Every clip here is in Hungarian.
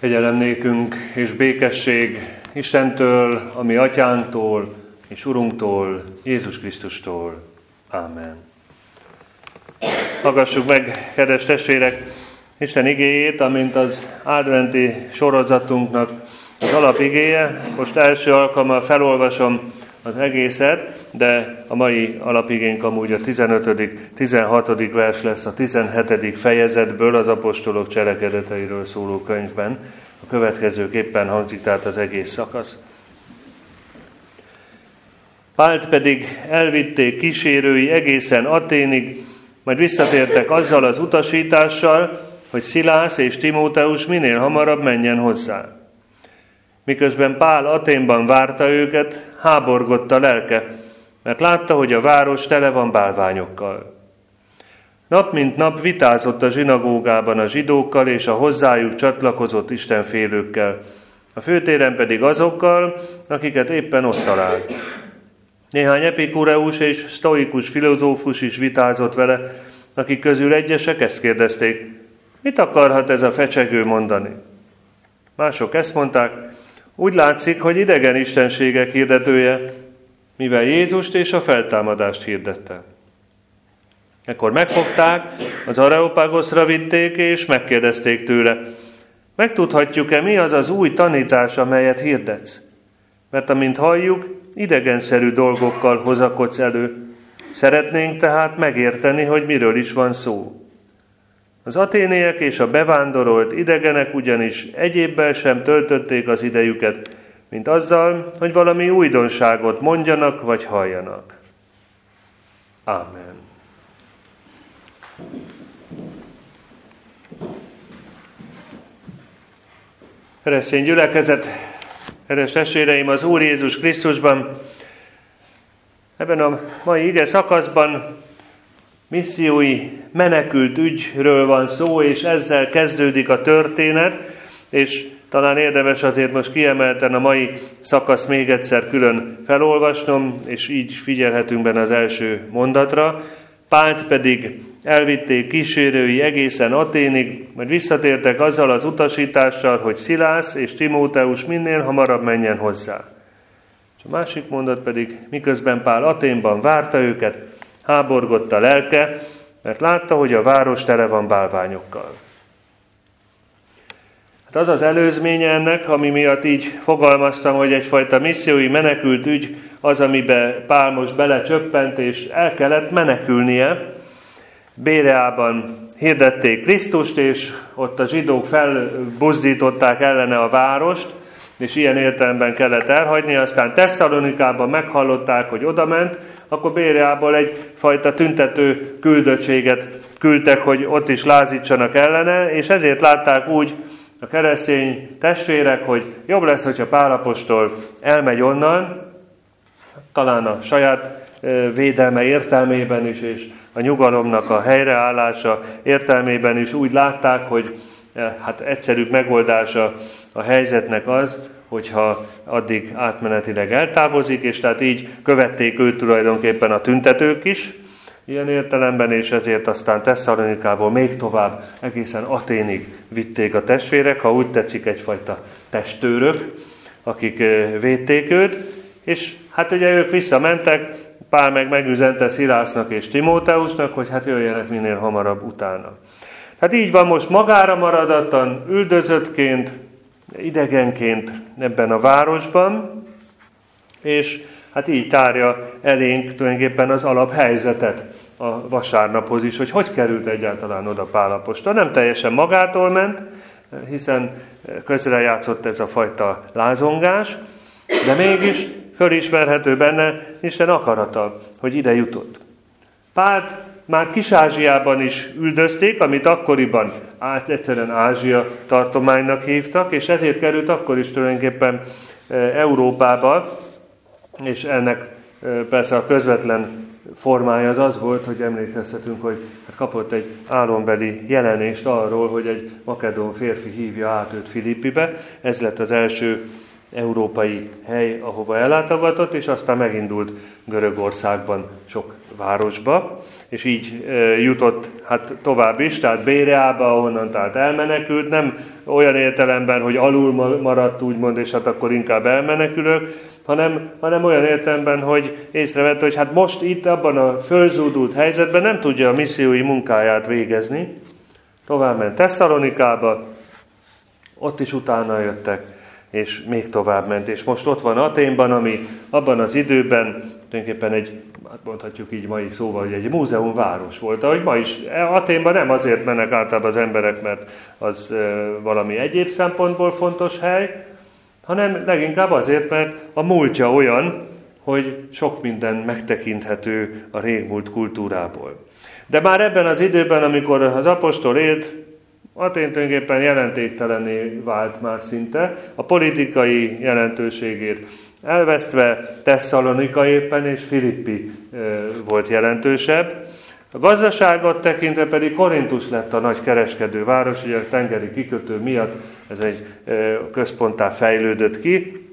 Kegyelem nékünk és békesség Istentől, a mi atyánktól és Urunktól, Jézus Krisztustól. Ámen. Hallgassuk meg, kedves testvérek, Isten igéjét, amint az adventi sorozatunknak az alapigéje. Most első alkalommal felolvasom az egészet, de a mai alapigénk amúgy a 15.-16. vers lesz a 17. fejezetből, az apostolok cselekedeteiről szóló könyvben. A következőképpen hangzik tehát az egész szakasz. Pált pedig elvitték kísérői egészen Athénig, majd visszatértek azzal az utasítással, hogy Szilász és Timóteus minél hamarabb menjen hozzá. Miközben Pál Athénban várta őket, háborgott a lelke, mert látta, hogy a város tele van bálványokkal. Nap mint nap vitázott a zsinagógában a zsidókkal és a hozzájuk csatlakozott istenfélőkkel, a főtéren pedig azokkal, akiket éppen ott talált. Néhány epikureus és sztoikus filozófus is vitázott vele, akik közül egyesek ezt kérdezték: mit akarhat ez a fecsegő mondani? Mások ezt mondták: úgy látszik, hogy idegen istenségek hirdetője, mivel Jézust és a feltámadást hirdette. Ekkor megfogták, az Areopagoszra vitték, és megkérdezték tőle: megtudhatjuk-e, mi az az új tanítás, amelyet hirdetsz? Mert amint halljuk, idegenszerű dolgokkal hozakodsz elő. Szeretnénk tehát megérteni, hogy miről is van szó. Az athéniek és a bevándorolt idegenek ugyanis egyébbel sem töltötték az idejüket, mint azzal, hogy valami újdonságot mondjanak vagy halljanak. Ámen. Keresztény gyülekezet, kedves testvéreim, az Úr Jézus Krisztusban, ebben a mai ige szakaszban missziói menekült ügyről van szó, és ezzel kezdődik a történet, és talán érdemes azért most kiemelten a mai szakasz még egyszer külön felolvasnom, és így figyelhetünk benne az első mondatra. Pált pedig elvitték kísérői egészen Athénig, majd visszatértek azzal az utasítással, hogy Szilász és Timóteus minél hamarabb menjen hozzá. És a másik mondat pedig: miközben Pál Athénban várta őket, háborgott a lelke, mert látta, hogy a város tele van bálványokkal. Hát az az előzménye ennek, ami miatt így fogalmaztam, hogy egyfajta missziói menekült ügy az, amiben Pál most belecsöppent, és el kellett menekülnie. Béreában hirdették Krisztust, és ott a zsidók felbuzdították ellene a várost, és ilyen értelemben kellett elhagyni. Aztán Tesszalonikában meghallották, hogy odament, akkor Béreából egyfajta tüntető küldöttséget küldtek, hogy ott is lázítsanak ellene, és ezért látták úgy a keresztény testvérek, hogy jobb lesz, hogyha Pál apostol elmegy onnan, talán a saját védelme értelmében is, és a nyugalomnak a helyreállása értelmében is úgy látták, hogy hát egyszerűbb megoldása a helyzetnek az, hogyha addig átmenetileg eltávozik, és tehát így követték őt tulajdonképpen a tüntetők is, ilyen értelemben, és ezért aztán Tesszalonikából még tovább egészen Athénig vitték a testvérek, ha úgy tetszik, egyfajta testőrök, akik védték őt, és hát ugye ők visszamentek, Pál meg megüzente Szilásznak és Timóteusnak, hogy hát jöjjenek minél hamarabb utána. Hát így van most magára maradatlan, üldözöttként, idegenként ebben a városban, és hát így tárja elénk tulajdonképpen az alaphelyzetet a vasárnaphoz is, hogy került egyáltalán oda Pál apostol. Nem teljesen magától ment, hiszen közrejátszott ez a fajta lázongás, de mégis fölismerhető benne Isten akarata, hogy ide jutott. Pált már Kis-Ázsiában is üldözték, amit akkoriban egyszerűen Ázsia tartománynak hívtak, és ezért került akkor is tulajdonképpen Európába, és ennek persze a közvetlen formája az volt, hogy emlékezhetünk, hogy kapott egy álombeli jelenést arról, hogy egy makedón férfi hívja át őt Filippibe. Ez lett az első európai hely, ahova ellátogatott, és aztán megindult Görögországban sok városba, és így jutott tovább is, tehát Béreába, ahonnan tehát elmenekült, nem olyan értelemben, hogy alul maradt úgymond, és akkor inkább elmenekülök, hanem olyan értelemben, hogy észrevette, hogy most itt abban a fölzúdult helyzetben nem tudja a missziói munkáját végezni. Tovább ment Tesszalonikába, ott is utána jöttek, és még tovább ment, és most ott van Athénban, ami abban az időben tulajdonképpen mondhatjuk így mai szóval, hogy egy múzeumváros volt. Ahogy ma is, Athénban nem azért mennek általában az emberek, mert az valami egyéb szempontból fontos hely, hanem leginkább azért, mert a múltja olyan, hogy sok minden megtekinthető a régmúlt kultúrából. De már ebben az időben, amikor az apostol élt, Athén tulajdonképpen jelentéktelenné vált már szinte, a politikai jelentőségét elvesztve Tesszalonika éppen, és Filippi volt jelentősebb. A gazdaságot tekintve pedig Korintus lett a nagy kereskedőváros, ugye a tengeri kikötő miatt ez egy központtá fejlődött ki,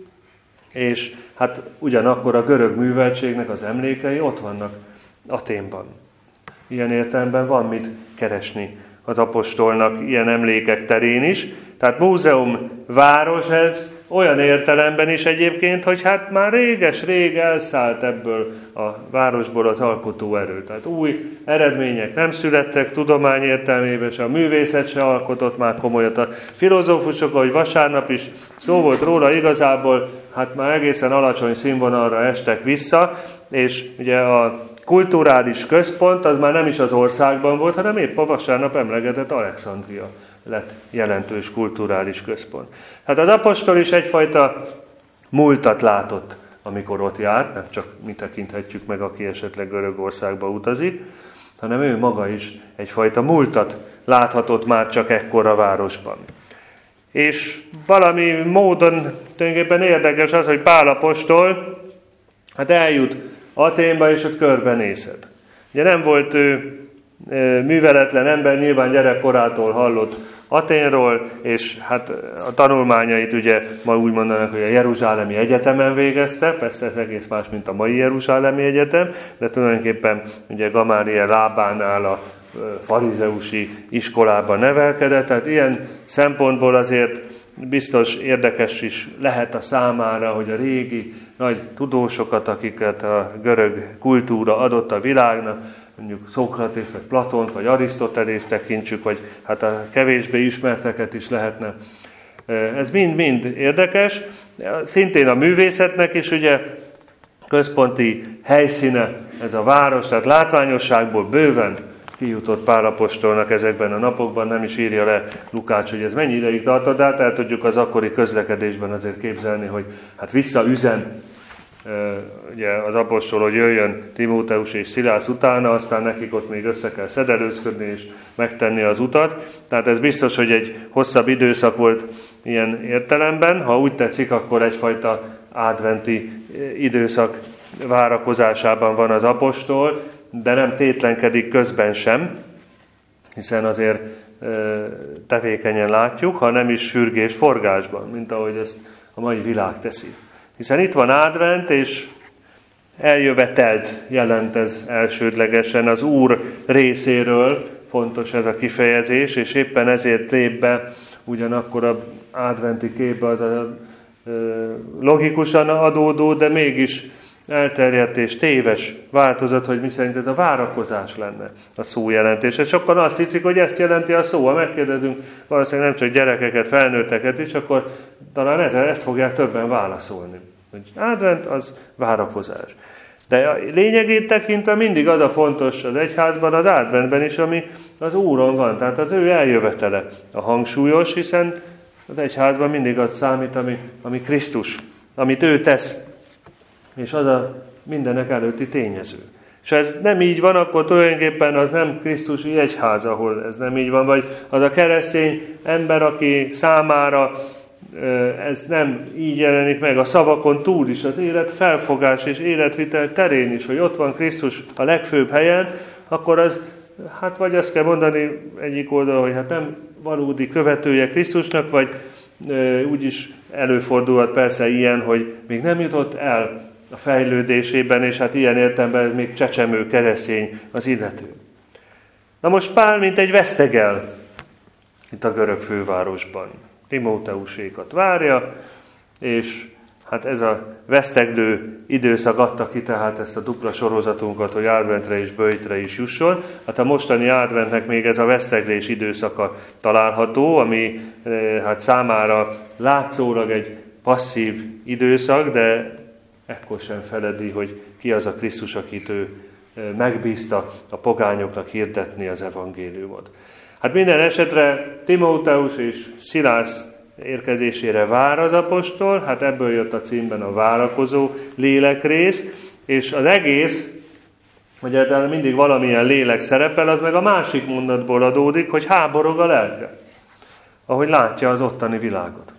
és ugyanakkor a görög műveltségnek az emlékei ott vannak Athénban. Ilyen értelemben van mit keresni az apostolnak ilyen emlékek terén is. Tehát múzeum város ez olyan értelemben is egyébként, hogy már réges-rég elszállt ebből a városból az alkotó erő. Tehát új eredmények nem születtek tudomány értelmében, se a művészet se alkotott már komolyat. A filozófusok, ahogy vasárnap is szó volt róla, igazából már egészen alacsony színvonalra estek vissza, és ugye a kulturális központ az már nem is az országban volt, hanem épp a vasárnap emlegetett Alexandria lett jelentős kulturális központ. Hát az apostol is egyfajta múltat látott, amikor ott járt, nem csak mi tekinthetjük meg, aki esetleg Görögországba utazik, hanem ő maga is egyfajta múltat láthatott már csak ekkora városban. És valami módon tulajdonképpen érdekes az, hogy Pál apostol eljut Athénba, és ott körbenézhet. Ugye nem volt ő műveletlen ember, nyilván gyerekkorától hallott Athénról, és a tanulmányait ugye ma úgy mondanak, hogy a Jeruzsálemi Egyetemen végezte, persze ez egész más, mint a mai Jeruzsálemi Egyetem, de tulajdonképpen ugye Gamáliel lábánál a farizeusi iskolában nevelkedett, tehát ilyen szempontból azért biztos érdekes is lehet a számára, hogy a régi nagy tudósokat, akiket a görög kultúra adott a világnak, mondjuk Szókratész, vagy Platont, vagy Arisztotelészt tekintsük, vagy a kevésbé ismerteket is lehetne. Ez mind-mind érdekes. Szintén a művészetnek is ugye központi helyszíne ez a város, tehát látványosságból bőven kijutott Pál apostolnak ezekben a napokban, nem is írja le Lukács, hogy ez mennyi ideig tartott, de el tudjuk az akkori közlekedésben azért képzelni, hogy visszaüzen ugye az apostol, hogy jöjjön Timóteus és Szilász utána, aztán nekik ott még össze kell szedelőzködni és megtenni az utat. Tehát ez biztos, hogy egy hosszabb időszak volt ilyen értelemben. Ha úgy tetszik, akkor egyfajta adventi időszak várakozásában van az apostol, de nem tétlenkedik közben sem, hiszen azért tevékenyen látjuk, ha nem is sürgés forgásban, mint ahogy ezt a mai világ teszi. Hiszen itt van advent, és eljövetelt jelent ez elsődlegesen az Úr részéről, fontos ez a kifejezés, és éppen ezért lép be ugyanakkor az adventi képbe az a logikusan adódó, de mégis elterjedt és téves változat, hogy miszerint ez a várakozás lenne a szó jelentése. Sokan azt hiszik, hogy ezt jelenti a szó. Ha megkérdezünk valószínűleg nem csak gyerekeket, felnőtteket is, akkor talán ezt fogják többen válaszolni. Hogy advent az várakozás. De a lényegét tekintve mindig az a fontos az egyházban, az adventben is, ami az Úron van. Tehát az ő eljövetele a hangsúlyos, hiszen az egyházban mindig az számít, ami Krisztus, amit ő tesz. És az a mindenek előtti tényező. És ha ez nem így van, akkor tulajdonképpen az nem Krisztusi egyház, ahol ez nem így van, vagy az a keresztény ember, aki számára ez nem így jelenik meg a szavakon túl is, az élet felfogás és életvitel terén is, hogy ott van Krisztus a legfőbb helyen, akkor az, vagy azt kell mondani egyik oldalon, hogy nem valódi követője Krisztusnak, vagy úgyis előfordulhat persze ilyen, hogy még nem jutott el a fejlődésében, és hát ilyen értelemben még csecsemő keresztény az illető. Na most Pál mint egy vesztegel itt a görög fővárosban. Timóteusékat várja, és hát ez a veszteglő időszak adta ki tehát ezt a dupla sorozatunkat, hogy adventre és böjtre is jusson. Hát a mostani adventnek még ez a veszteglés időszaka található, ami hát számára látszólag egy passzív időszak, de ekkor sem feledi, hogy ki az a Krisztus, akit ő megbízta a pogányoknak hirdetni az evangéliumot. Hát minden esetre Timóteus és Szilász érkezésére vár az apostol, hát ebből jött a címben a várakozó lélekrész, és az egész, hogy általában mindig valamilyen lélek szerepel, az meg a másik mondatból adódik, hogy háborog a lelke, ahogy látja az ottani világot.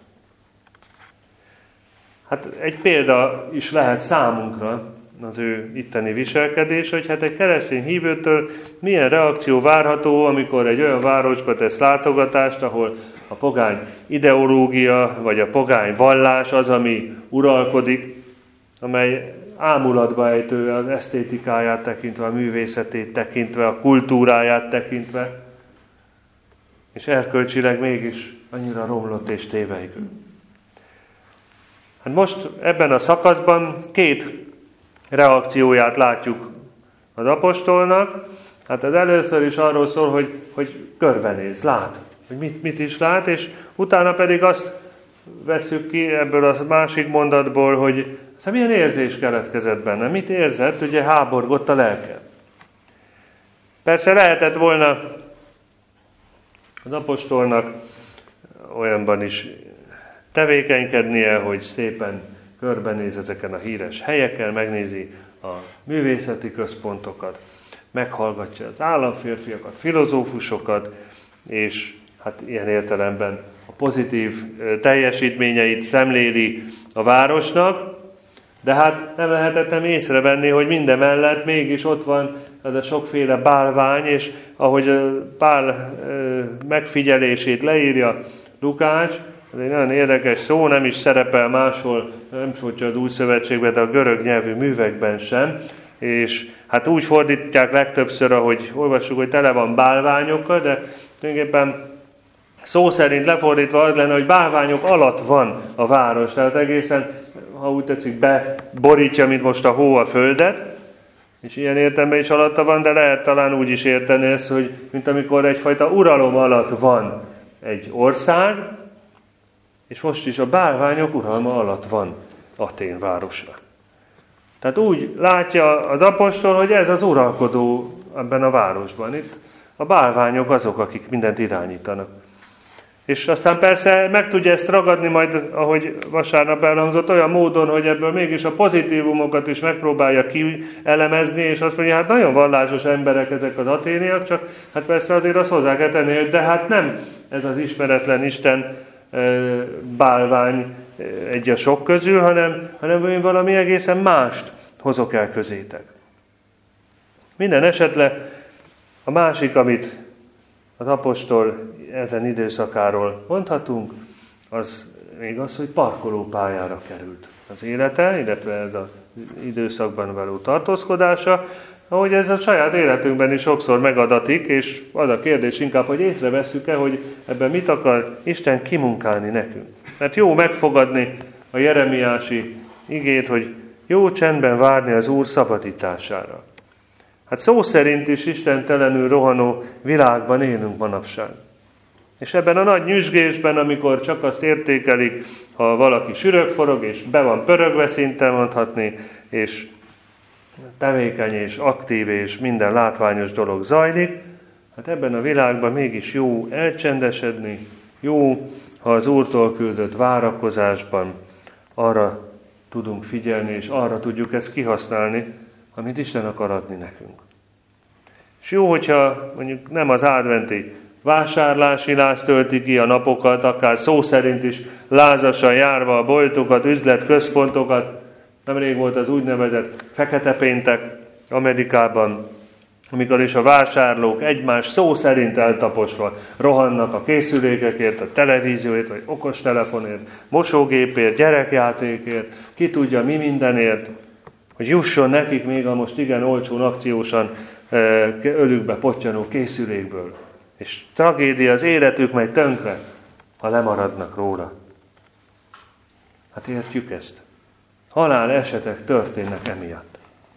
Hát egy példa is lehet számunkra az ő itteni viselkedés, hogy hát egy keresztény hívőtől milyen reakció várható, amikor egy olyan városba tesz látogatást, ahol a pogány ideológia, vagy a pogány vallás az, ami uralkodik, amely ámulatba ejtő az esztétikáját tekintve, a művészetét tekintve, a kultúráját tekintve, és erkölcsileg mégis annyira romlott és tévejgő. Hát most ebben a szakaszban két reakcióját látjuk az apostolnak. Hát az először is arról szól, hogy körbenéz, lát, hogy mit is lát, és utána pedig azt vesszük ki ebből a másik mondatból, hogy milyen érzés keletkezett benne, mit érzett, ugye háborgott a lelke. Persze lehetett volna az apostolnak olyanban is tevékenykednie, hogy szépen körbenéz ezeken a híres helyeken, megnézi a művészeti központokat, meghallgatja az államférfiakat, filozófusokat, és hát ilyen értelemben a pozitív teljesítményeit szemléli a városnak, de hát nem lehetett nem észrevenni, hogy mindemellett mégis ott van az a sokféle bálvány, és ahogy Pál megfigyelését leírja Lukács, ez egy nagyon érdekes szó, nem is szerepel máshol, nem csak az Új Szövetségben, de a görög nyelvű művekben sem, és hát úgy fordítják legtöbbször, ahogy olvassuk, hogy tele van bálványokkal, de tulajdonképpen szó szerint lefordítva az lenne, hogy bálványok alatt van a város, tehát egészen, ha úgy tetszik, beborítja, mint most a hó a földet, és ilyen értelemben is alatta van, de lehet talán úgy is érteni ezt, hogy mint amikor egyfajta uralom alatt van egy ország, és most is a bálványok uralma alatt van Atén városa. Tehát úgy látja az apostol, hogy ez az uralkodó ebben a városban. Itt a bálványok azok, akik mindent irányítanak. És aztán persze meg tudja ezt ragadni majd, ahogy vasárnap elhangzott, olyan módon, hogy ebből mégis a pozitívumokat is megpróbálja kielemezni, és azt mondja, hát nagyon vallásos emberek ezek az aténiak, csak hát persze azért azt hozzá kell tenni, hogy de hát nem ez az ismeretlen Isten bálvány egy a sok közül, hanem én valami egészen mást hozok el közétek. Minden esetre a másik, amit az apostol ezen időszakáról mondhatunk, az még az, hogy parkolópályára került az élete, illetve ez az időszakban való tartózkodása, ahogy ez a saját életünkben is sokszor megadatik, és az a kérdés inkább, hogy észrevesszük-e, hogy ebben mit akar Isten kimunkálni nekünk. Mert jó megfogadni a jeremiási igét, hogy jó csendben várni az Úr szabadítására. Hát szó szerint is istentelenül rohanó világban élünk manapság. És ebben a nagy nyüzsgésben, amikor csak azt értékelik, ha valaki sürögforog, és be van pörögve szinte mondhatni, és tevékeny és aktív, és minden látványos dolog zajlik, hát ebben a világban mégis jó elcsendesedni, jó, ha az Úrtól küldött várakozásban arra tudunk figyelni, és arra tudjuk ezt kihasználni, amit Isten akar adni nekünk. És jó, hogyha mondjuk nem az adventi vásárlási láz tölti ki a napokat, akár szó szerint is lázasan járva a boltokat, üzletközpontokat. Nemrég volt az úgynevezett Fekete Péntek Amerikában, amikor is a vásárlók egymás szó szerint eltaposva rohannak a készülékekért, a televízióért, vagy okostelefonért, mosógépért, gyerekjátékért, ki tudja mi mindenért, hogy jusson nekik még a most igen olcsón, akciósan ölükbe pottyanó készülékből. És tragédia, az életük megy tönkre, ha lemaradnak róla. Hát értjük ezt. Halál esetek történnek emiatt.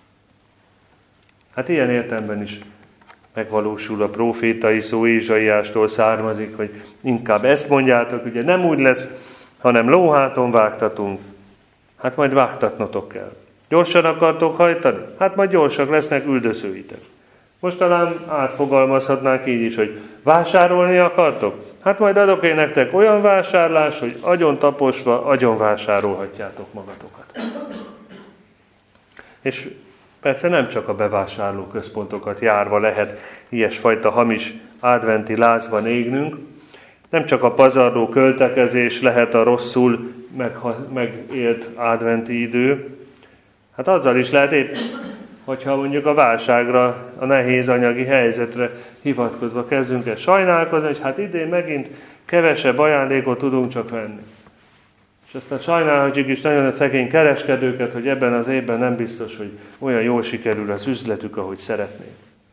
Hát ilyen értelemben is megvalósul a prófétai szó, Ézsaiástól származik, hogy inkább ezt mondjátok, ugye nem úgy lesz, hanem lóháton vágtatunk. Hát majd vágtatnotok kell. Gyorsan akartok hajtani? Hát majd gyorsak lesznek üldözőitek. Most talán átfogalmazhatnánk így is, hogy vásárolni akartok? Hát majd adok én nektek olyan vásárlás, hogy agyon taposva, agyon vásárolhatjátok magatokat. És persze nem csak a bevásárló központokat járva lehet ilyesfajta hamis adventi lázban égnünk, nem csak a pazarló költekezés lehet a rosszul megélt adventi idő, hát azzal is lehet épp, hogyha mondjuk a válságra, a nehéz anyagi helyzetre hivatkozva kezdünk el sajnálkozni, hogy hát idén megint kevesebb ajándékot tudunk csak venni. És aztán sajnálhatjuk is nagyon a szegény kereskedőket, hogy ebben az évben nem biztos, hogy olyan jól sikerül az üzletük, ahogy szeretnék.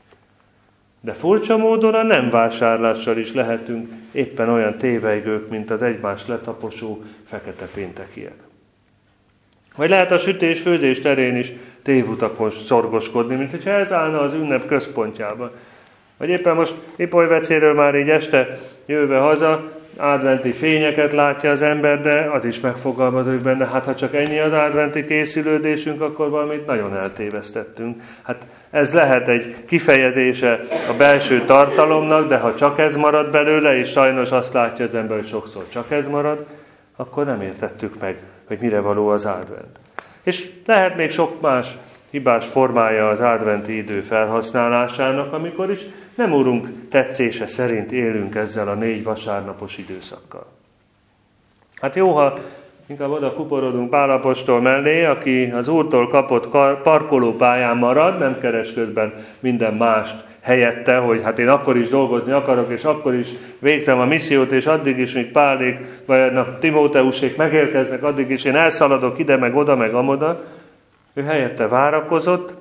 De furcsa módon a nem vásárlással is lehetünk éppen olyan tévejgők, mint az egymást letaposó fekete péntekiek. Vagy lehet a sütés-főzés terén is tévutakon szorgoskodni, mint hogyha ez állna az ünnep központjában. Vagy éppen most Ipolyvecéről már így este jöve haza, adventi fényeket látja az ember, de az is megfogalmazódik benne, hát ha csak ennyi az adventi készülődésünk, akkor valamit nagyon eltévesztettünk. Hát ez lehet egy kifejezése a belső tartalomnak, de ha csak ez marad belőle, és sajnos azt látja az ember, hogy sokszor csak ez marad, akkor nem értettük meg, hogy mire való az advent. És lehet még sok más hibás formája az adventi idő felhasználásának, amikor is nem Urunk tetszése szerint élünk ezzel a 4 vasárnapos időszakkal. Hát jó, ha inkább oda kuporodunk Pál apostol mellé, aki az Úrtól kapott parkolópályán marad, nem keres közben minden mást helyette, hogy hát én akkor is dolgozni akarok, és akkor is végzem a missziót, és addig is, míg Pálék, vagy Timóteusék megérkeznek, addig is én elszaladok ide, meg oda, meg amoda. Ő helyette várakozott,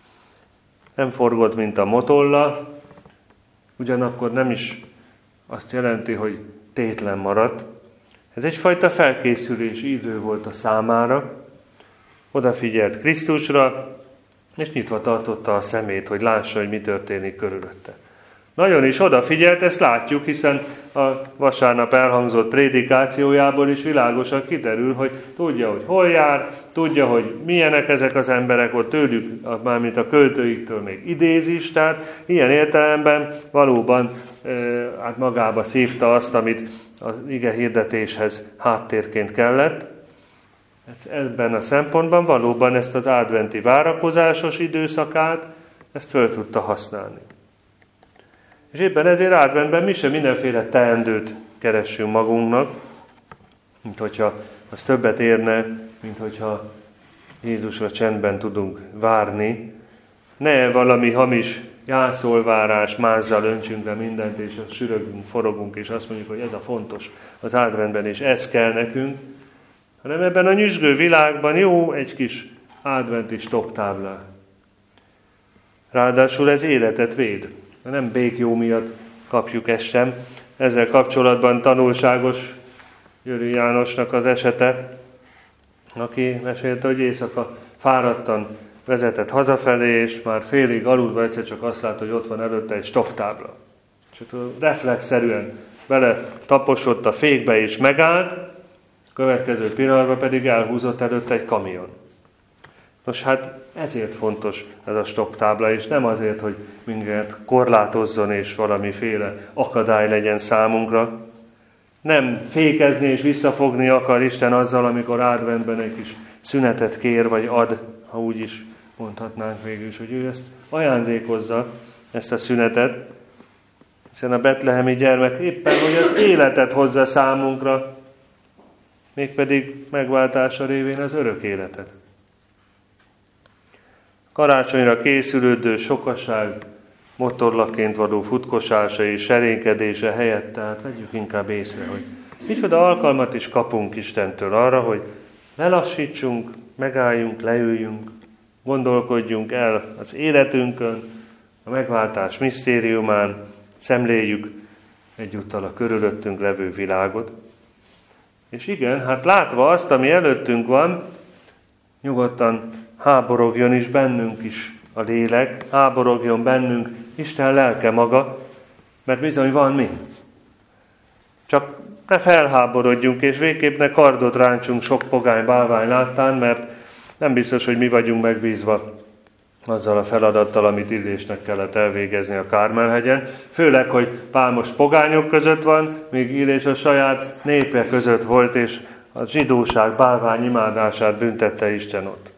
nem forgott, mint a motolla, ugyanakkor nem is azt jelenti, hogy tétlen maradt. Ez egyfajta felkészülési idő volt a számára, odafigyelt Krisztusra, és nyitva tartotta a szemét, hogy lássa, hogy mi történik körülötte. Nagyon is odafigyelt, ezt látjuk, hiszen a vasárnap elhangzott prédikációjából is világosan kiderül, hogy tudja, hogy hol jár, tudja, hogy milyenek ezek az emberek, ott tőlük, mármint a költőiktől még idéz is, tehát ilyen értelemben valóban hát magába szívta azt, amit az ige hirdetéshez háttérként kellett. Ebben a szempontban valóban ezt az adventi várakozásos időszakát, ezt föl tudta használni. És éppen ezért adventben mi sem mindenféle teendőt keressünk magunknak, mint hogyha az többet érne, mint hogyha Jézusra csendben tudunk várni. Ne valami hamis jászolvárás, mázzal öntsünk le mindent, és sürögünk, forogunk, és azt mondjuk, hogy ez a fontos az adventben, és ez kell nekünk, hanem ebben a nyüzsgő világban jó egy kis adventi stopptáblá. Ráadásul ez életet véd. Nem békjó miatt kapjuk ezt sem. Ezzel kapcsolatban tanulságos Győri Jánosnak az esete, aki mesélte, hogy éjszaka fáradtan vezetett hazafelé, és már félig aludva egyszer csak azt látta, hogy ott van előtte egy stopptábla. És reflexzerűen bele taposott a fékbe és megállt, a következő pillanatban pedig elhúzott előtte egy kamion. Nos, hát ezért fontos ez a stopptábla, és nem azért, hogy minket korlátozzon és valamiféle akadály legyen számunkra. Nem fékezni és visszafogni akar Isten azzal, amikor adventben egy kis szünetet kér, vagy ad, ha úgy is mondhatnánk végül is, hogy ő ezt ajándékozza, ezt a szünetet, hiszen a betlehemi gyermek éppen, hogy az életet hozza számunkra, mégpedig megváltása révén az örök életet. Karácsonyra készülődő sokaság motorlaként való futkosása és serénykedése helyett, tehát vegyük inkább észre, hogy micsoda alkalmat is kapunk Istentől arra, hogy lelassítsunk, megálljunk, leüljünk, gondolkodjunk el az életünkön, a megváltás misztériumán, szemléljük egyúttal a körülöttünk levő világot. És igen, hát látva azt, ami előttünk van, nyugodtan háborogjon is bennünk is a lélek, háborogjon bennünk Isten lelke maga, mert bizony van mi. Csak ne felháborodjunk, és végképp ne kardot rántsunk sok pogány bálvány láttán, mert nem biztos, hogy mi vagyunk megbízva azzal a feladattal, amit Illésnek kellett elvégezni a Kármel-hegyen. Főleg, hogy Pál most pogányok között van, míg Illés a saját népe között volt, és a zsidóság bálvány imádását büntette Isten ott.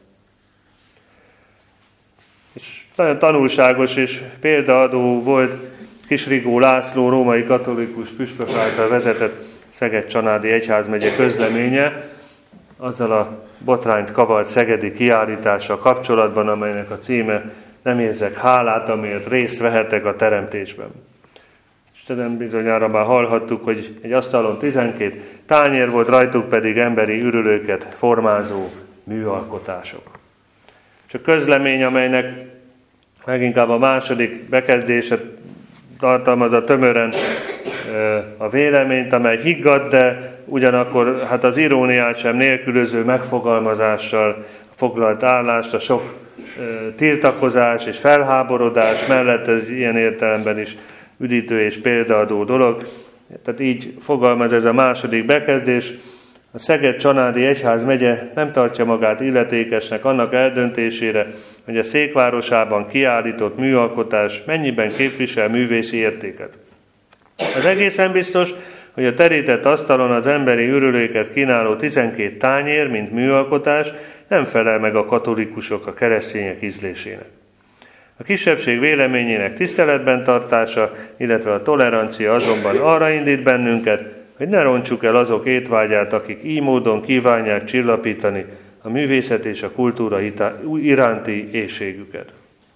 És nagyon tanulságos és példaadó volt Kisrigó László római katolikus püspök által vezetett Szeged-Csanádi egyházmegye közleménye, azzal a botrányt kavart szegedi kiállítással kapcsolatban, amelynek a címe Nem érzek hálát, amiért részt vehetek a teremtésben. Istenem, bizonyára már hallhattuk, hogy egy asztalon 12 tányér volt, rajtuk pedig emberi ürülőket formázó műalkotások. És a közlemény, amelynek leginkább a második bekezdése tartalmazza tömören a véleményt, amely higgadt, de ugyanakkor hát az iróniát sem nélkülöző megfogalmazással foglalt állást, a sok tiltakozás és felháborodás mellett ez ilyen értelemben is üdítő és példaadó dolog. Tehát így fogalmaz ez a második bekezdés. A Szeged-Csanádi egyházmegye nem tartja magát illetékesnek annak eldöntésére, hogy a székvárosában kiállított műalkotás mennyiben képvisel művészi értéket. Az egészen biztos, hogy a terített asztalon az emberi ürülőket kínáló 12 tányér, mint műalkotás, nem felel meg a katolikusok, a keresztények ízlésének. A kisebbség véleményének tiszteletben tartása, illetve a tolerancia azonban arra indít bennünket, hogy ne rontsuk el azok étvágyát, akik így módon kívánják csillapítani a művészet és a kultúra iránti éhségüket.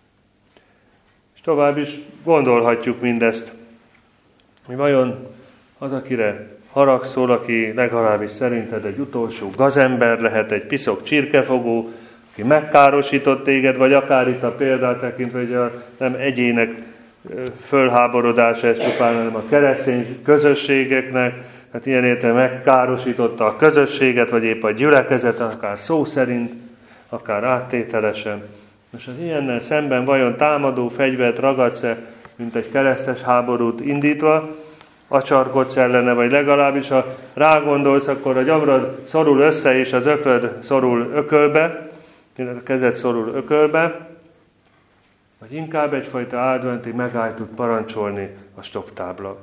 És tovább is gondolhatjuk mindezt, hogy vajon az, akire haragszol, aki legalábbis szerinted egy utolsó gazember lehet, egy piszok csirkefogó, aki megkárosított téged, vagy akár itt a példát tekintve, hogy nem egyének fölháborodása ez csupán, hanem a keresztény közösségeknek, hát ilyen értelemben megkárosította a közösséget, vagy épp a gyülekezetet, akár szó szerint, akár áttételesen. Most az ilyennel szemben vajon támadó fegyvert ragadsz-e, mint egy keresztes háborút indítva, acsarkodsz ellene, vagy legalábbis, ha rágondolsz, akkor a gyomrod szorul össze, és az öklöd szorul ökölbe, illetve a kezed szorul ökölbe, vagy inkább egyfajta adventi megállt tud parancsolni a stopptábla.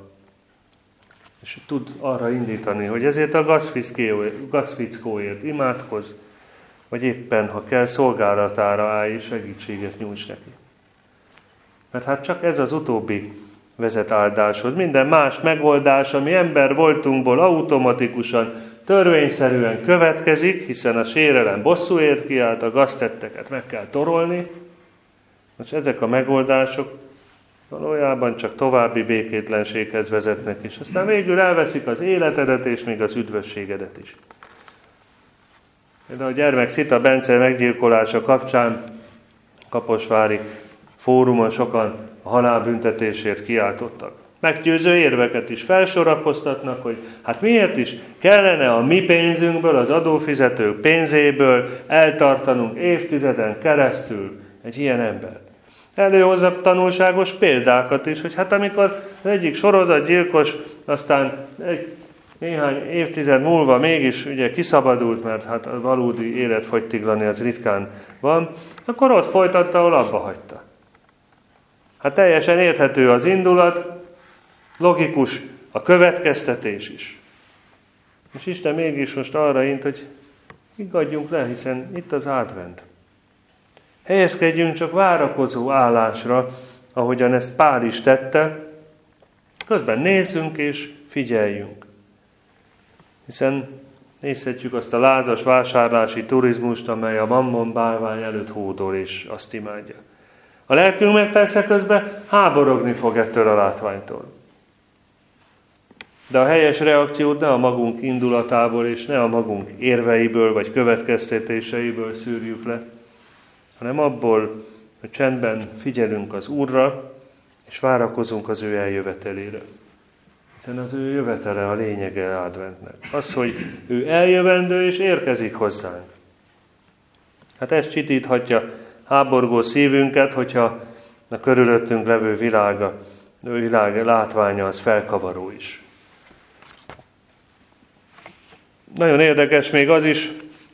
És tud arra indítani, hogy ezért a gazfickóért imádkozz, vagy éppen, ha kell, szolgálatára állj és segítséget nyújts neki. Mert hát csak ez az utóbbi vezet áldáshoz. Minden más megoldás, ami ember voltunkból automatikusan, törvényszerűen következik, hiszen a sérelem bosszúért kiállt, a gaztetteket meg kell torolni. Most ezek a megoldások valójában csak további békétlenséghez vezetnek, és aztán végül elveszik az életedet, és még az üdvösségedet is. De a gyermek Szita Bence meggyilkolása kapcsán Kaposvári fórumon sokan a halálbüntetésért kiáltottak. Meggyőző érveket is felsorakoztatnak, hogy hát miért is kellene a mi pénzünkből, az adófizetők pénzéből eltartanunk évtizeden keresztül egy ilyen embert. Előhozza tanulságos példákat is, hogy hát amikor az egyik sorozatgyilkos aztán néhány évtized múlva mégis ugye kiszabadult, mert hát a valódi életfogytiglani az ritkán van, akkor ott folytatta, ahol abba hagyta. Hát teljesen érthető az indulat, logikus a következtetés is. És Isten mégis most arra int, hogy higgadjunk le, hiszen itt az advent. Helyezkedjünk csak várakozó állásra, ahogyan ezt Pál is tette, közben nézzünk és figyeljünk. Hiszen nézhetjük azt a lázas vásárlási turizmust, amely a mammon bálvány előtt hódol és azt imádja. A lelkünk meg persze közben háborogni fog ettől a látványtól. De a helyes reakciót ne a magunk indulatából és ne a magunk érveiből vagy következtetéseiből szűrjük le, hanem abból, hogy csendben figyelünk az Úrra, és várakozunk az ő eljövetelére. Hiszen az ő jövetele a lényege adventnek. Az, hogy ő eljövendő és érkezik hozzánk. Hát ez csitíthatja háborgó szívünket, hogyha a körülöttünk levő világ látványa az felkavaró is. Nagyon érdekes még az is,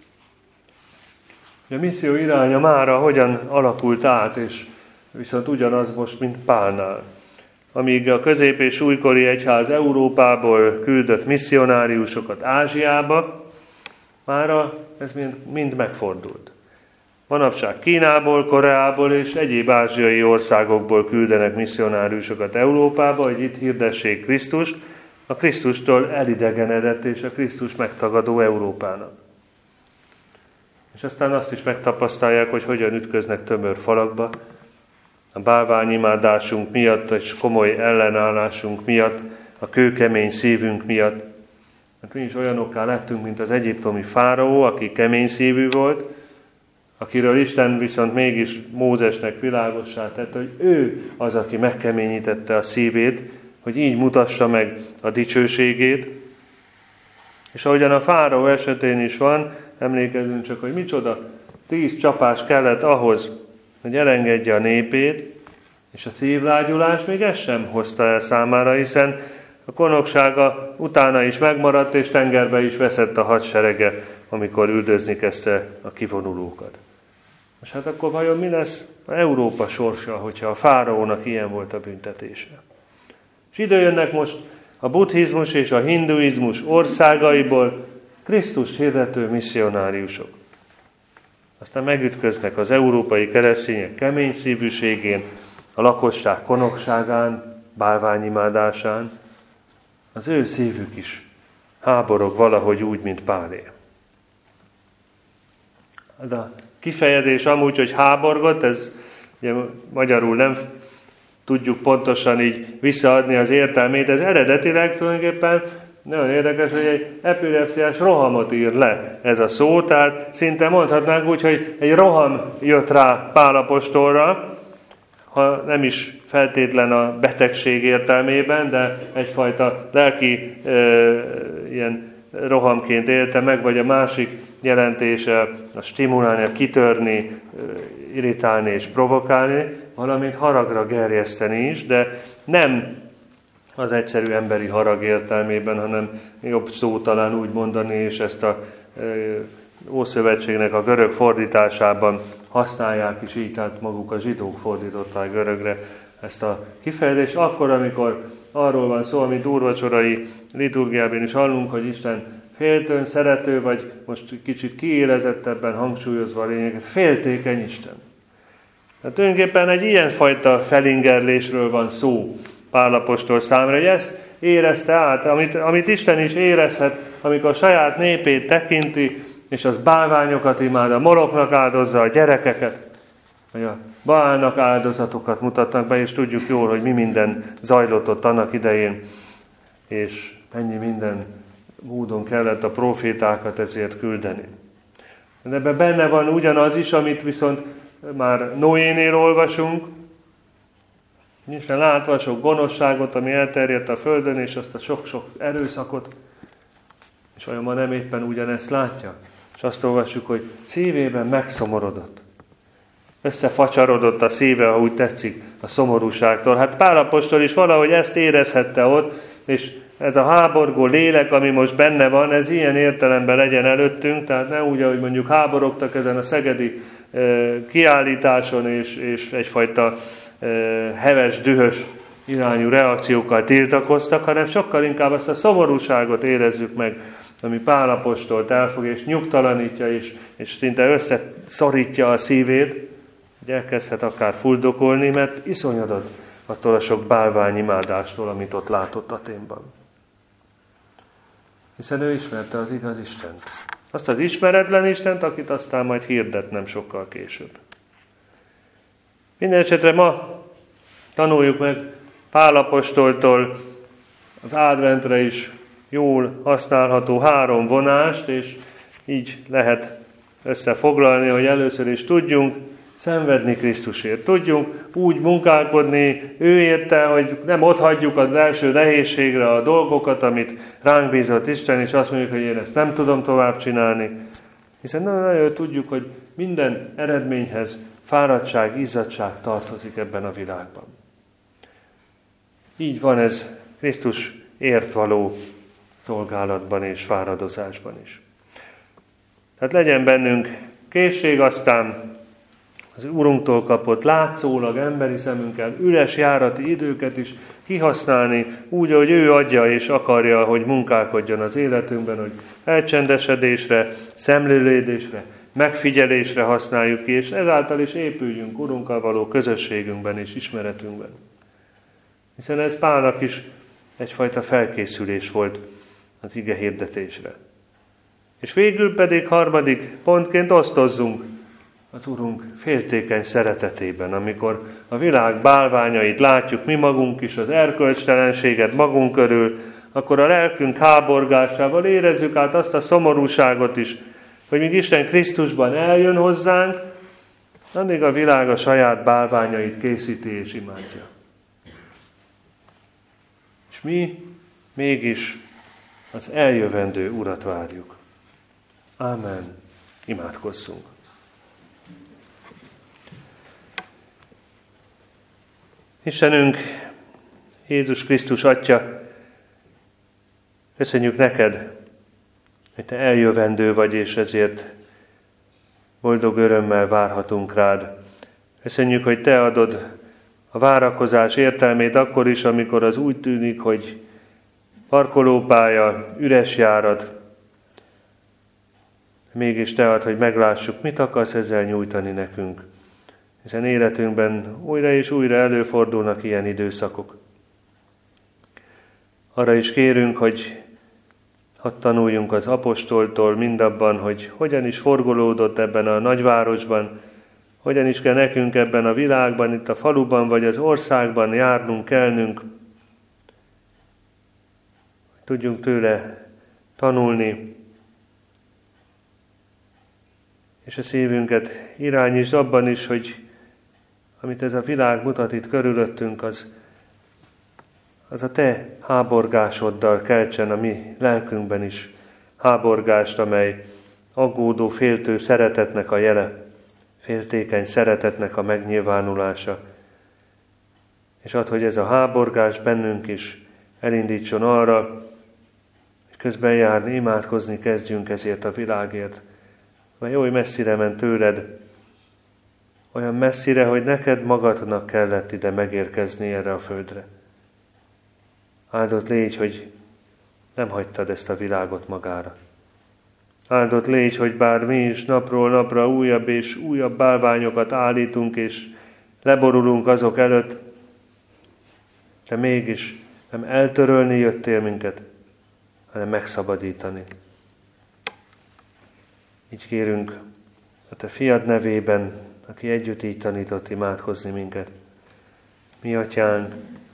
hogy a misszió iránya mára hogyan alakult át, és viszont ugyanaz most, mint Pálnál. Amíg a közép- és újkori egyház Európából küldött misszionáriusokat Ázsiába, mára ez mind megfordult. Manapság Kínából, Koreából és egyéb ázsiai országokból küldenek misszionáriusokat Európába, hogy itt hirdessék Krisztust, a Krisztustól elidegenedett és a Krisztus megtagadó Európának. És aztán azt is megtapasztalják, hogy hogyan ütköznek tömör falakba, a bálványimádásunk miatt, és komoly ellenállásunk miatt, a kőkemény szívünk miatt. Hát mi is olyanokká lettünk, mint az egyiptomi fáraó, aki kemény szívű volt, akiről Isten viszont mégis Mózesnek világossá tette, hogy ő az, aki megkeményítette a szívét, hogy így mutassa meg a dicsőségét. És ahogyan a fáraó esetén is van, emlékezzünk csak, hogy micsoda 10 csapás kellett ahhoz, hogy elengedje a népét, és a szívlágyulás még ezt sem hozta el számára, hiszen a konoksága utána is megmaradt, és tengerbe is veszett a hadserege, amikor üldözni kezdte a kivonulókat. Most hát akkor vajon mi lesz Európa sorsa, hogyha a fáraónak ilyen volt a büntetése? És ide jönnek most a buddhizmus és a hinduizmus országaiból Krisztust hirdető misszionáriusok. Aztán megütköznek az európai keresztények kemény szívűségén, a lakosság konokságán, bálványimádásán. Az ő szívük is háborog valahogy úgy, mint Pálé. De a kifejezés amúgy, hogy háborgott, ez ugye magyarul nem tudjuk pontosan így visszaadni az értelmét, ez eredetileg tulajdonképpen nagyon érdekes, hogy egy epilepsziás rohamot ír le ez a szó, tehát szinte mondhatnánk úgy, hogy egy roham jött rá Pál apostolra, ha nem is feltétlen a betegség értelmében, de egyfajta lelki ilyen rohamként élte meg, vagy a másik jelentése a stimulálni, a kitörni, irritálni és provokálni, valamint haragra gerjeszteni is, de nem az egyszerű emberi harag értelmében, hanem jobb szó talán úgy mondani, és ezt a Ószövetségnek a görög fordításában használják is így, tehát maguk a zsidók fordították görögre ezt a kifejezést. Akkor, amikor arról van szó, amit úrvacsorai liturgiában is hallunk, hogy Isten féltőn, szerető, vagy most kicsit kiélezettebben hangsúlyozva a lényeget, féltékeny Isten. Tehát tulajdonképpen egy ilyenfajta felingerlésről van szó Pál apostol számára, hogy ezt érezte át, amit Isten is érezhet, amikor a saját népét tekinti, és az bálványokat imád, a moloknak áldozza a gyerekeket, vagy a Baálnak áldozatokat mutatnak be, és tudjuk jól, hogy mi minden zajlott ott annak idején, és mennyi minden módon kellett a profétákat ezért küldeni. De ebben benne van ugyanaz is, amit viszont már Noénél olvasunk, Isten látva sok gonoszságot, ami elterjedt a földön, és azt a sok-sok erőszakot, és olyan ma nem éppen ugyanezt látja. És azt olvassuk, hogy szívében megszomorodott. Összefacsarodott a szíve, ha úgy tetszik, a szomorúságtól. Hát Pál apostol is valahogy ezt érezhette ott, és ez a háborgó lélek, ami most benne van, ez ilyen értelemben legyen előttünk, tehát ne úgy, ahogy mondjuk háborogtak ezen a szegedi kiállításon, és egyfajta heves, dühös irányú reakciókkal tiltakoztak, hanem sokkal inkább azt a szomorúságot érezzük meg, ami Pál apostolt elfog, és nyugtalanítja, és szinte összeszorítja a szívét, hogy elkezdhet akár fuldokolni, mert iszonyodott attól a sok bálványimádástól, amit ott látott Athénban. Hiszen ő ismerte az igaz Istent. Azt az ismeretlen Istent, akit aztán majd hirdet nem sokkal később. Minden esetre ma tanuljuk meg Pál apostoltól az adventre is jól használható 3 vonást, és így lehet összefoglalni, hogy először is tudjunk szenvedni Krisztusért. Tudjunk úgy munkálkodni ő érte, hogy nem otthagyjuk az első nehézségre a dolgokat, amit ránk bízott Isten, és azt mondjuk, hogy én ezt nem tudom tovább csinálni. Hiszen nagyon tudjuk, hogy minden eredményhez fáradtság, izzadtság tartozik ebben a világban. Így van ez Krisztus ért való szolgálatban és fáradozásban is. Tehát legyen bennünk készség, aztán az Urunktól kapott látszólag emberi szemünkkel üres járati időket is kihasználni, úgy, ahogy ő adja és akarja, hogy munkálkodjon az életünkben, hogy elcsendesedésre, szemlélődésre, megfigyelésre használjuk ki, és ezáltal is épüljünk Urunkkal való közösségünkben és ismeretünkben. Hiszen ez Pálnak is egyfajta felkészülés volt az ige hirdetésre. És végül pedig 3. pontként osztozzunk az Urunk féltékeny szeretetében, amikor a világ bálványait látjuk mi magunk is, az erkölcstelenséget magunk körül, akkor a lelkünk háborgásával érezzük át azt a szomorúságot is, hogy míg Isten Krisztusban eljön hozzánk, addig a világ a saját bálványait készíti és imádja. És mi mégis az eljövendő Urat várjuk. Ámen. Imádkozzunk. Istenünk, Jézus Krisztus Atya, köszönjük neked, hogy te eljövendő vagy, és ezért boldog örömmel várhatunk rád. Köszönjük, hogy te adod a várakozás értelmét akkor is, amikor az úgy tűnik, hogy parkolópálya, üres járat. Mégis te ad, hogy meglássuk, mit akarsz ezzel nyújtani nekünk. Hiszen életünkben újra és újra előfordulnak ilyen időszakok. Arra is kérünk, hogy hadd tanuljunk az apostoltól mindabban, hogy hogyan is forgolódott ebben a nagyvárosban, hogyan is kell nekünk ebben a világban, itt a faluban vagy az országban járnunk, kelnünk. Tudjunk tőle tanulni, és a szívünket irányítsd abban is, hogy amit ez a világ mutat itt körülöttünk, az a te háborgásoddal keltsen a mi lelkünkben is háborgást, amely aggódó, féltő szeretetnek a jele, féltékeny szeretetnek a megnyilvánulása. És add, hogy ez a háborgás bennünk is elindítson arra, hogy közben járni, imádkozni kezdjünk ezért a világért, mely oly messzire ment tőled, olyan messzire, hogy neked magadnak kellett ide megérkezni erre a földre. Áldott légy, hogy nem hagytad ezt a világot magára. Áldott légy, hogy bár mi is napról napra újabb és újabb bálványokat állítunk, és leborulunk azok előtt, de mégis nem eltörölni jöttél minket, hanem megszabadítani. Így kérünk a te fiad nevében, aki együtt így tanított imádkozni minket. Mi atyánk,